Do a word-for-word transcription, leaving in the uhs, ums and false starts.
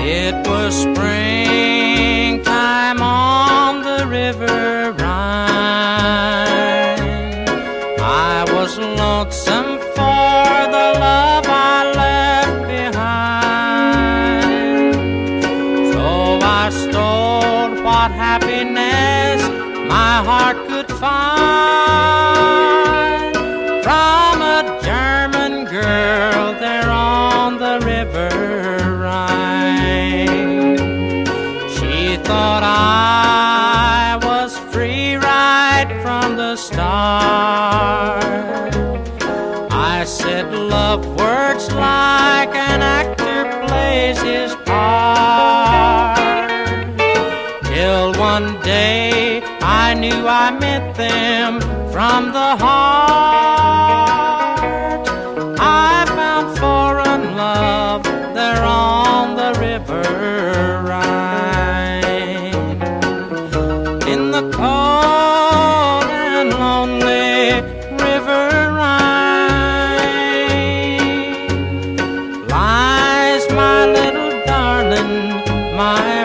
It was springtime on the river Rhine. I was lonesome for the love I left behind. So I stole what happiness my heart could find from a German girl there on the river Rhine. She thought I was free right from the start. I said love words like an actor plays his part. Till one day I knew I meant them from the heart. I found foreign love there on the river Rhine. In the cold and lonely river Rhine lies my little darling, my